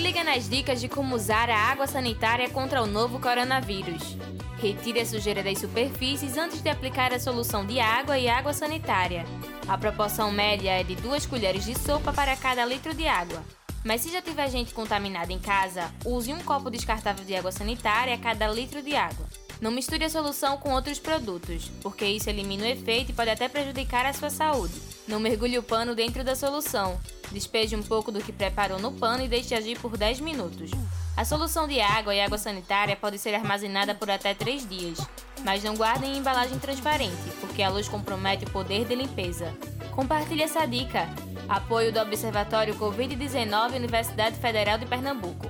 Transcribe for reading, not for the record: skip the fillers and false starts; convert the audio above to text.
liga nas dicas de como usar a água sanitária contra o novo coronavírus. Retire a sujeira das superfícies antes de aplicar a solução de água e água sanitária. A proporção média é de 2 colheres de sopa para cada litro de água. Mas se já tiver gente contaminada em casa, use 1 copo descartável de água sanitária a cada litro de água. Não misture a solução com outros produtos, porque isso elimina o efeito e pode até prejudicar a sua saúde. Não mergulhe o pano dentro da solução. Despeje um pouco do que preparou no pano e deixe agir por 10 minutos. A solução de água e água sanitária pode ser armazenada por até 3 dias, mas não guardem em embalagem transparente, porque a luz compromete o poder de limpeza. Compartilhe essa dica. Apoio do Observatório Covid-19 Universidade Federal de Pernambuco.